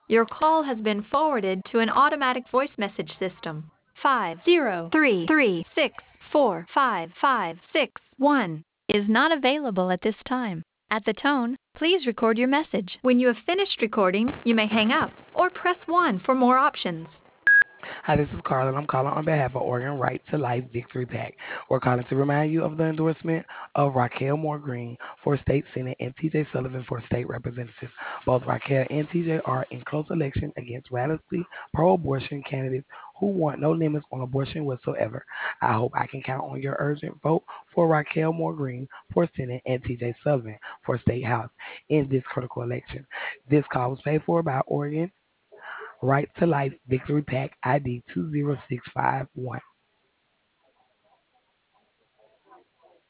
Your call has been forwarded to an automatic voice message system. 50336455561 is not available at this time. At the tone, please record your message. When you have finished recording, you may hang up or press 1 for more options. Hi, this is Carla, and I'm calling on behalf of Oregon Right to Life Victory PAC. We're calling to remind you of the endorsement of Raquel Moore Green for State Senate and TJ Sullivan for State Representative. Both Raquel and TJ are in close election against radically pro-abortion candidates who want no limits on abortion whatsoever. I hope I can count on your urgent vote for Raquel Moore Green for Senate and TJ Sullivan for State House in this critical election. This call was paid for by Oregon Right to Life Victory PAC ID 20651.